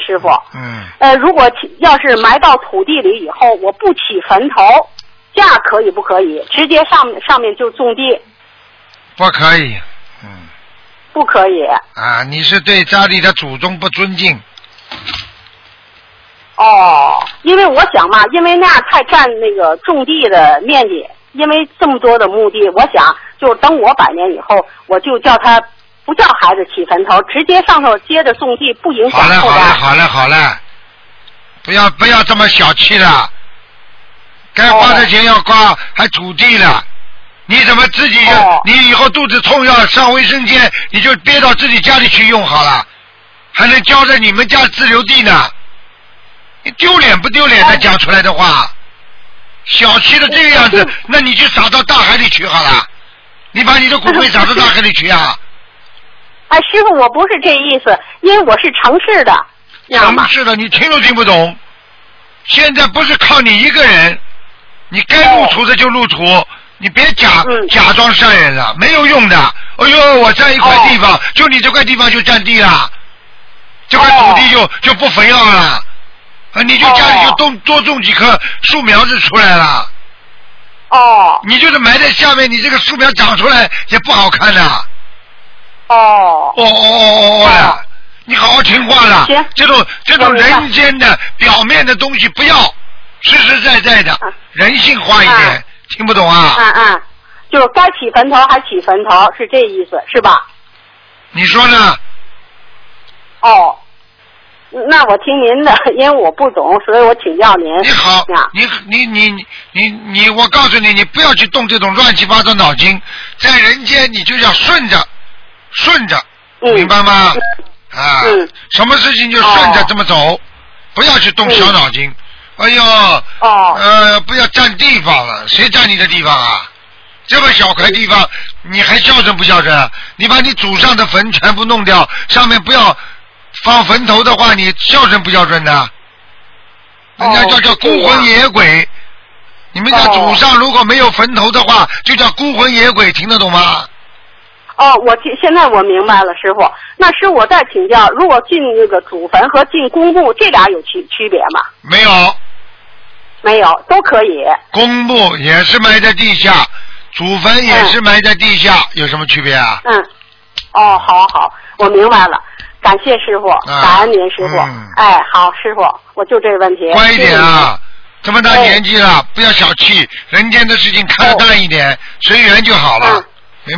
师傅。如果要是埋到土地里以后，我不起坟头，这样可以不可以？直接上面就种地？ 不可以。 不可以。 啊，你是对家里的祖宗不尊敬。 因为我想嘛，因为那样太占那个种地的面积，因为这么多的墓地，我想就等我100年以后，我就叫他不叫孩子起坟头，直接上头接着种地，不影响后代。 好了，不要这么小气了，该花的钱要花，还土地了。你怎么自己你以后肚子痛要上卫生间，你就憋到自己家里去用好了，还能交在你们家自留地呢？你丢脸不丢脸的讲出来的话，小气的这个样子，那你就撒到大海里去好了。你把你的骨灰撒到大海里去啊！ 哎，师傅，我不是这意思，因为我是城市的， 城市的你听都听不懂。现在不是靠你一个人，你该入土的就入土。你别假装善人了，没有用的。哎呦，我占一块地方，就你这块地方就占地了，这块土地就不肥料了，你就家里就多种几棵树苗子出来了。你就是埋在下面，你这个树苗长出来也不好看的。你好好听话了。这种人间的表面的东西不要，实实在在的，人性化一点。听不懂啊？ 就是该起坟头还起坟头，是这意思是吧？ 你说呢？ 那我听您的，因为我不懂，所以我请教您。 你好，你，我告诉你，你不要去动这种乱七八糟脑筋，在人间你就要顺着，明白吗？什么事情就顺着这么走，不要去动小脑筋。哎呦，不要占地方了，谁占你的地方啊？这么小块地方，你还孝顺不孝顺？你把你祖上的坟全部弄掉，上面不要放坟头的话，你孝顺不孝顺呢？人家叫孤魂野鬼。你们家祖上如果没有坟头的话，就叫孤魂野鬼，听得懂吗？ 现在我明白了，师傅。那师傅，我再请教，如果进那个祖坟和进公墓，这俩有区别吗？ 没有， 都可以。 公墓也是埋在地下，祖坟也是埋在地下，有什么区别啊？ 好，我明白了，感谢师傅，感恩您师傅。好，师傅，我就这个问题。 乖一点啊，这么大年纪了，不要小气，人间的事情看得淡一点，随缘就好了。